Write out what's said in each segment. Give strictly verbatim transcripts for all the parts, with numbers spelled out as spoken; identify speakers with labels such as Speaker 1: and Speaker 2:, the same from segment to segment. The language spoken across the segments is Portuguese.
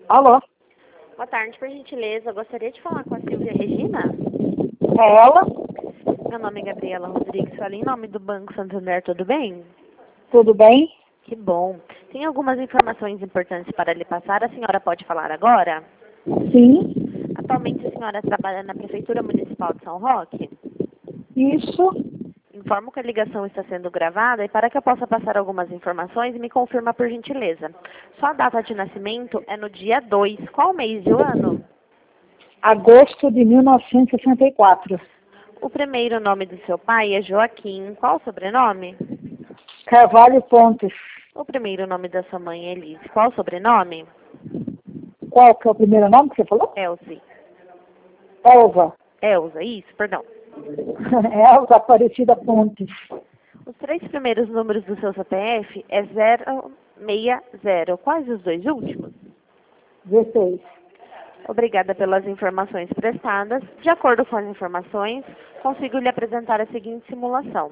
Speaker 1: Alô?
Speaker 2: Boa tarde, por gentileza. Eu gostaria de falar com a Silvia Regina.
Speaker 1: É ela?
Speaker 2: Meu nome é Gabriela Rodrigues. Falei em nome do Banco Santander, tudo bem?
Speaker 1: Tudo bem?
Speaker 2: Que bom. Tem algumas informações importantes para lhe passar. A senhora pode falar agora?
Speaker 1: Sim.
Speaker 2: Atualmente a senhora trabalha na Prefeitura Municipal de São Roque?
Speaker 1: Isso.
Speaker 2: Informo que a ligação está sendo gravada e para que eu possa passar algumas informações, me confirma por gentileza. Sua data de nascimento é no dia dois. Qual mês e o ano?
Speaker 1: Agosto de mil novecentos e sessenta e quatro.
Speaker 2: O primeiro nome do seu pai é Joaquim. Qual o sobrenome?
Speaker 1: Carvalho Pontes.
Speaker 2: O primeiro nome da sua mãe é Elise. Qual o sobrenome?
Speaker 1: Qual que é o primeiro nome que você falou?
Speaker 2: Elze.
Speaker 1: Elza.
Speaker 2: Elza, isso, perdão.
Speaker 1: Elza Aparecida Pontes.
Speaker 2: Os três primeiros números do seu C P F é zero seis zero. Quais os dois últimos?
Speaker 1: dezesseis.
Speaker 2: Obrigada pelas informações prestadas. De acordo com as informações, consigo lhe apresentar a seguinte simulação.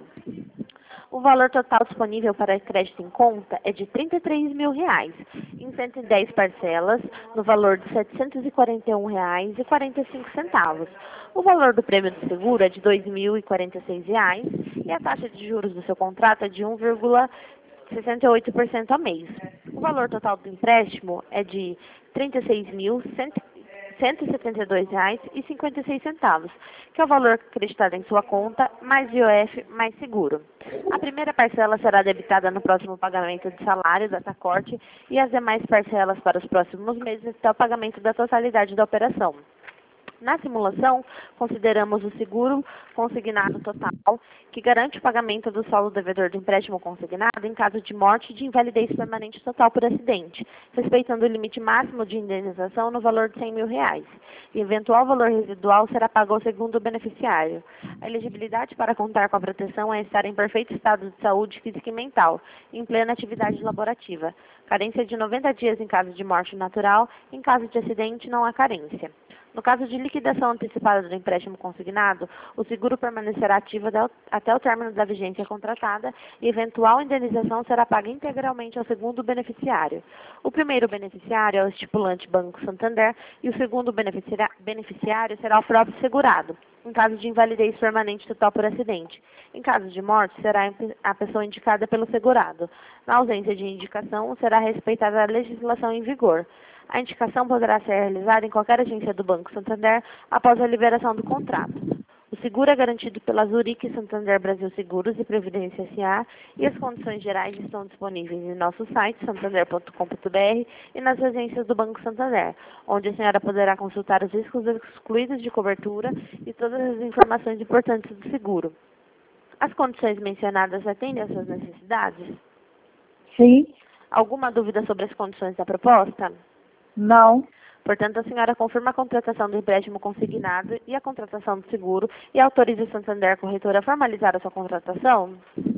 Speaker 2: O valor total disponível para crédito em conta é de trinta e três mil reais, em cento e dez parcelas, no valor de setecentos e quarenta e um reais e quarenta e cinco centavos. O valor do prêmio do seguro é de dois mil e quarenta e seis reais e a taxa de juros do seu contrato é de um vírgula sessenta e oito por cento ao mês. O valor total do empréstimo é de trinta e seis mil cento e setenta e dois reais e cinquenta e seis centavos, que é o valor acreditado em sua conta, mais I O F, mais seguro. A primeira parcela será debitada no próximo pagamento de salário data corte e as demais parcelas para os próximos meses até o pagamento da totalidade da operação. Na simulação, consideramos o seguro consignado total, que garante o pagamento do saldo devedor do empréstimo consignado em caso de morte e de invalidez permanente total por acidente, respeitando o limite máximo de indenização no valor de cem mil reais. E eventual valor residual será pago ao segundo beneficiário. A elegibilidade para contar com a proteção é estar em perfeito estado de saúde física e mental, em plena atividade laborativa. Carência de noventa dias em caso de morte natural, em caso de acidente não há carência. No caso de liquidação antecipada do empréstimo consignado, o seguro permanecerá ativo até o término da vigência contratada e eventual indenização será paga integralmente ao segundo beneficiário. O primeiro beneficiário é o estipulante Banco Santander e o segundo beneficiário será o próprio segurado, em caso de invalidez permanente total por acidente. Em caso de morte, será a pessoa indicada pelo segurado. Na ausência de indicação, será respeitada a legislação em vigor. A indicação poderá ser realizada em qualquer agência do Banco Santander após a liberação do contrato. O seguro é garantido pela Zurich Santander Brasil Seguros e Previdência S A e as condições gerais estão disponíveis em nosso site, santander ponto com ponto br, e nas agências do Banco Santander, onde a senhora poderá consultar os riscos excluídos de cobertura e todas as informações importantes do seguro. As condições mencionadas atendem às suas necessidades?
Speaker 1: Sim.
Speaker 2: Alguma dúvida sobre as condições da proposta?
Speaker 1: Não.
Speaker 2: Portanto, a senhora confirma a contratação do empréstimo consignado e a contratação do seguro e autoriza o Santander Corretora a formalizar a sua contratação?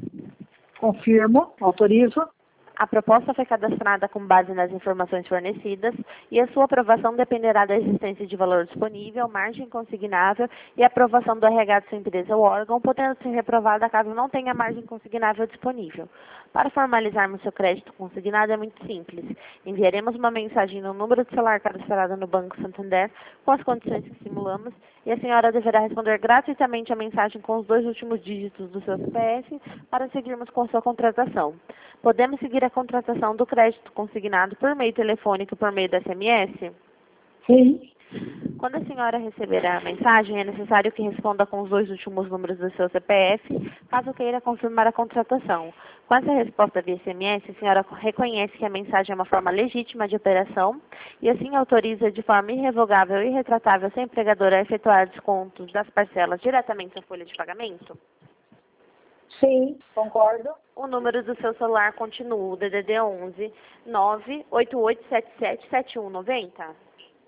Speaker 1: Confirmo. Autorizo.
Speaker 2: A proposta foi cadastrada com base nas informações fornecidas e a sua aprovação dependerá da existência de valor disponível, margem consignável e aprovação do R H de sua empresa ou órgão, podendo ser reprovada caso não tenha margem consignável disponível. Para formalizarmos seu crédito consignado é muito simples. Enviaremos uma mensagem no número de celular cadastrado no Banco Santander com as condições que simulamos e a senhora deverá responder gratuitamente a mensagem com os dois últimos dígitos do seu C P F para seguirmos com sua contratação. Podemos seguir a contratação do crédito consignado por meio telefônico e por meio do S M S?
Speaker 1: Sim.
Speaker 2: Quando a senhora receber a mensagem, é necessário que responda com os dois últimos números do seu C P F, caso queira confirmar a contratação. Com essa resposta via S M S, a senhora reconhece que a mensagem é uma forma legítima de operação e assim autoriza de forma irrevogável e retratável seu empregador a efetuar descontos das parcelas diretamente na folha de pagamento?
Speaker 1: Sim, concordo.
Speaker 2: O número do seu celular continua o D D D onze nove oito oito sete sete sete um nove zero.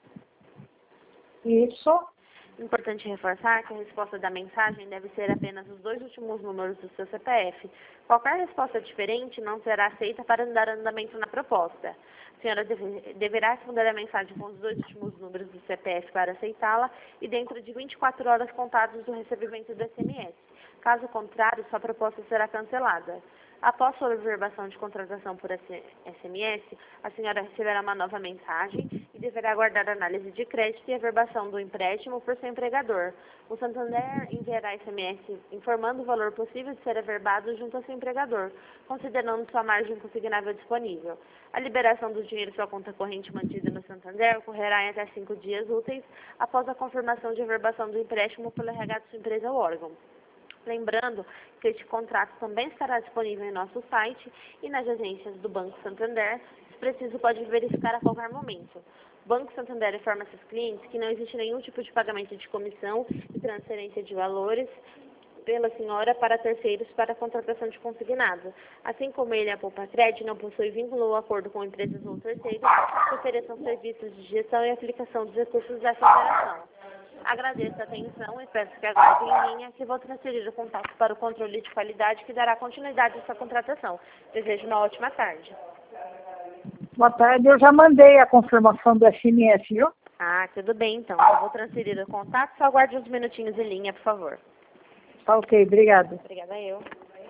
Speaker 1: Isso.
Speaker 2: Importante reforçar que a resposta da mensagem deve ser apenas os dois últimos números do seu C P F. Qualquer resposta diferente não será aceita para dar andamento na proposta. A senhora deve, deverá responder a mensagem com os dois últimos números do C P F para aceitá-la e dentro de vinte e quatro horas contadas do recebimento do S M S. Caso contrário, sua proposta será cancelada. Após sua observação de contratação por S M S, a senhora receberá uma nova mensagem e deverá aguardar a análise de crédito e averbação do empréstimo por seu empregador. O Santander enviará S M S informando o valor possível de ser averbado junto ao seu empregador, considerando sua margem consignável disponível. A liberação do dinheiro em sua conta corrente mantida no Santander ocorrerá em até cinco dias úteis após a confirmação de averbação do empréstimo pelo R H de sua empresa ou órgão. Lembrando que este contrato também estará disponível em nosso site e nas agências do Banco Santander. Se preciso, pode verificar a qualquer momento. O Banco Santander informa seus clientes que não existe nenhum tipo de pagamento de comissão e transferência de valores pela senhora para terceiros para a contratação de consignado. Assim como ele, a Poupa-Cred, não possui vínculo ou acordo com empresas ou terceiros que ofereçam serviços de gestão e aplicação dos recursos dessa operação. Agradeço a atenção e peço que aguardem em linha que vou transferir o contato para o controle de qualidade que dará continuidade a essa contratação. Desejo uma ótima tarde.
Speaker 1: Boa tarde, eu já mandei a confirmação do S M S, viu?
Speaker 2: Ah, tudo bem então. Eu vou transferir o contato, só aguarde uns minutinhos em linha, por favor.
Speaker 1: Tá ok, obrigada.
Speaker 2: Obrigada eu.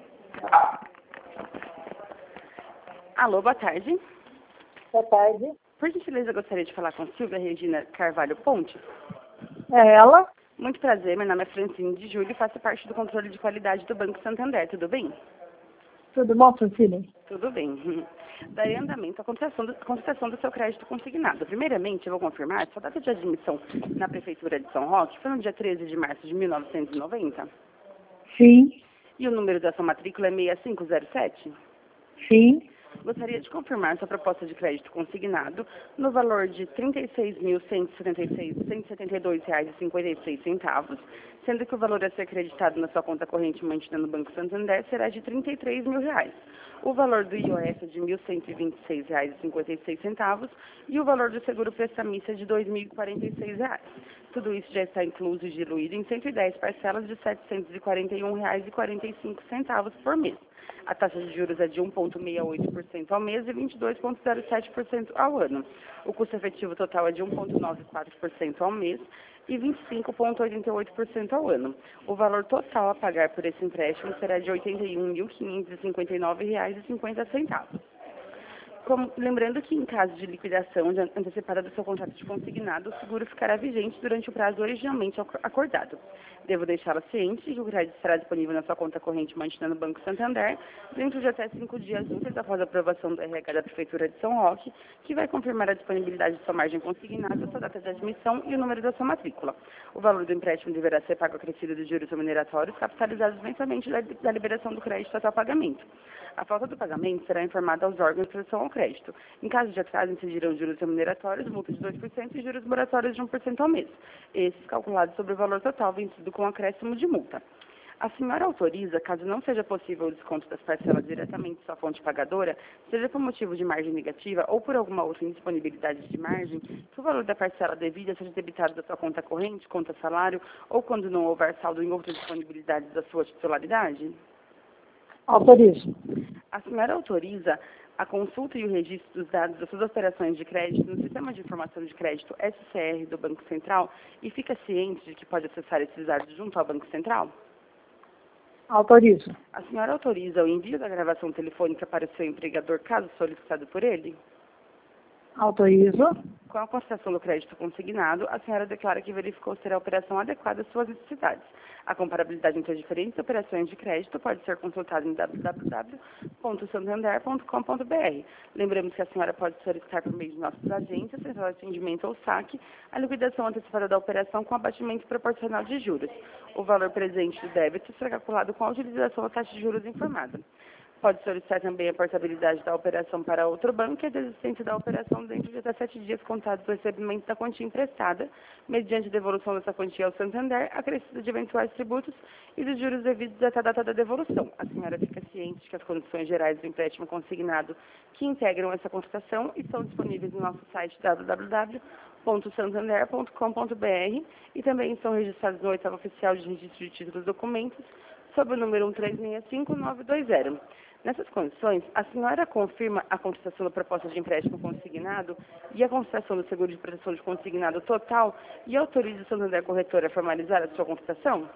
Speaker 3: Alô, boa tarde.
Speaker 1: Boa tarde.
Speaker 3: Por gentileza, eu gostaria de falar com Silvia Regina Carvalho Ponte.
Speaker 1: É ela?
Speaker 3: Muito prazer, meu nome é Francine de Júlio e faço parte do controle de qualidade do Banco Santander, tudo bem?
Speaker 1: Tudo bom, Francine?
Speaker 3: Tudo bem. Darei andamento à contratação do, à contratação do seu crédito consignado. Primeiramente, eu vou confirmar sua data de admissão na Prefeitura de São Roque foi no dia treze de março de mil novecentos e noventa?
Speaker 1: Sim.
Speaker 3: E o número da sua matrícula é seis cinco zero sete?
Speaker 1: Sim.
Speaker 3: Gostaria de confirmar sua proposta de crédito consignado no valor de trinta e seis mil cento e setenta e dois reais e cinquenta e seis centavos, sendo que o valor a ser acreditado na sua conta corrente mantida no Banco Santander será de trinta e três mil reais. O valor do I O S é de mil cento e vinte e seis reais e cinquenta e seis centavos e o valor do seguro prestamista é de dois mil e quarenta e seis reais. Tudo isso já está incluso e diluído em cento e dez parcelas de setecentos e quarenta e um reais e quarenta e cinco centavos por mês. A taxa de juros é de um vírgula sessenta e oito por cento ao mês e vinte e dois vírgula zero sete por cento ao ano. O custo efetivo total é de um vírgula noventa e quatro por cento ao mês e vinte e cinco vírgula oitenta e oito por cento ao ano. O valor total a pagar por esse empréstimo será de oitenta e um mil quinhentos e cinquenta e nove reais e cinquenta centavos. Como, lembrando que, em caso de liquidação de antecipada do seu contrato de consignado, o seguro ficará vigente durante o prazo originalmente acordado. Devo deixá-la ciente de que o crédito estará disponível na sua conta corrente mantida no Banco Santander dentro de até cinco dias úteis após a aprovação do R H da Prefeitura de São Roque, que vai confirmar a disponibilidade de sua margem consignada, sua data de admissão e o número da sua matrícula. O valor do empréstimo deverá ser pago acrescido dos juros remuneratórios capitalizados mensalmente da, da liberação do crédito até o pagamento. A falta do pagamento será informada aos órgãos de proteção ao crédito. Em caso de atraso, incidirão juros remuneratórios, multa de dois por cento e juros moratórios de um por cento ao mês. Esses calculados sobre o valor total vencido com acréscimo de multa. A senhora autoriza, caso não seja possível o desconto das parcelas diretamente de sua fonte pagadora, seja por motivo de margem negativa ou por alguma outra indisponibilidade de margem, que o valor da parcela devida seja debitado da sua conta corrente, conta salário, ou quando não houver saldo em outra disponibilidade da sua titularidade?
Speaker 1: Autorizo.
Speaker 3: A senhora autoriza a consulta e o registro dos dados das suas operações de crédito no Sistema de Informação de Crédito S C R do Banco Central e fica ciente de que pode acessar esses dados junto ao Banco Central?
Speaker 1: Autorizo.
Speaker 3: A senhora autoriza o envio da gravação telefônica para o seu empregador, caso solicitado por ele?
Speaker 1: Autorizo.
Speaker 3: Com a constatação do crédito consignado, a senhora declara que verificou ser a operação adequada às suas necessidades. A comparabilidade entre as diferentes operações de crédito pode ser consultada em w w w ponto santander ponto com ponto b r. Lembramos que a senhora pode solicitar por meio de nossas agências, central de atendimento ou saque, a liquidação antecipada da operação com abatimento proporcional de juros. O valor presente do débito será calculado com a utilização da taxa de juros informada. Pode solicitar também a portabilidade da operação para outro banco e a desistência da operação dentro de até sete dias contados do recebimento da quantia emprestada, mediante devolução dessa quantia ao Santander, acrescida de eventuais tributos e dos juros devidos até a data da devolução. A senhora fica ciente que as condições gerais do empréstimo consignado que integram essa contratação estão disponíveis no nosso site w w w ponto santander ponto com ponto b r e também estão registrados no oitavo oficial de registro de títulos e documentos, sob o número um três seis cinco nove dois zero. Nessas condições, a senhora confirma a contratação da proposta de empréstimo consignado e a contratação do seguro de proteção de consignado total e autoriza o Santander Corretora a formalizar a sua contratação?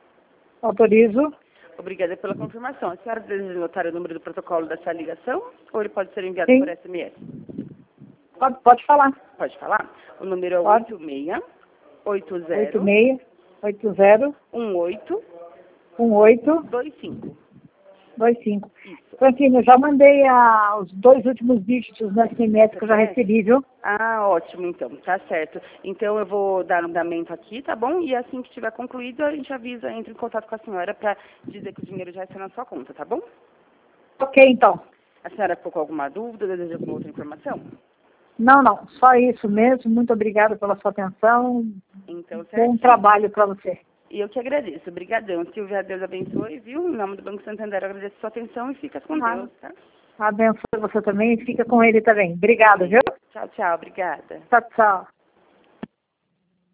Speaker 1: Autorizo.
Speaker 3: Obrigada pela confirmação. A senhora deseja anotar o número do protocolo dessa ligação ou ele pode ser enviado
Speaker 1: Sim.
Speaker 3: por S M S?
Speaker 1: Pode, pode falar.
Speaker 3: Pode falar? O número é
Speaker 1: Pode.
Speaker 3: oito seis oito
Speaker 1: oito
Speaker 3: zero
Speaker 1: seis oito zero
Speaker 3: um oito
Speaker 1: um oito
Speaker 3: dois cinco.
Speaker 1: dois cinco.
Speaker 3: Isso.
Speaker 1: Francine, eu já mandei a, os dois últimos dígitos do S M S que eu já recebi, viu?
Speaker 3: Ah, ótimo, então. Tá certo. Então eu vou dar um andamento aqui, tá bom? E assim que estiver concluído, a gente avisa, entra em contato com a senhora para dizer que o dinheiro já está na sua conta, tá bom?
Speaker 1: Ok, então.
Speaker 3: A senhora ficou com alguma dúvida, deseja alguma outra informação?
Speaker 1: Não, não. Só isso mesmo. Muito obrigada pela sua atenção.
Speaker 3: Então,
Speaker 1: Bom
Speaker 3: certo.
Speaker 1: trabalho para você.
Speaker 3: E eu que agradeço. Obrigadão. Silvia, Deus abençoe, viu? Em nome do Banco Santander, eu agradeço a sua atenção e fica com
Speaker 1: Ah.
Speaker 3: Deus, tá?
Speaker 1: Abençoe você também e fica com ele também. Obrigada, viu?
Speaker 3: Tchau, tchau. Obrigada.
Speaker 1: Tchau, tchau.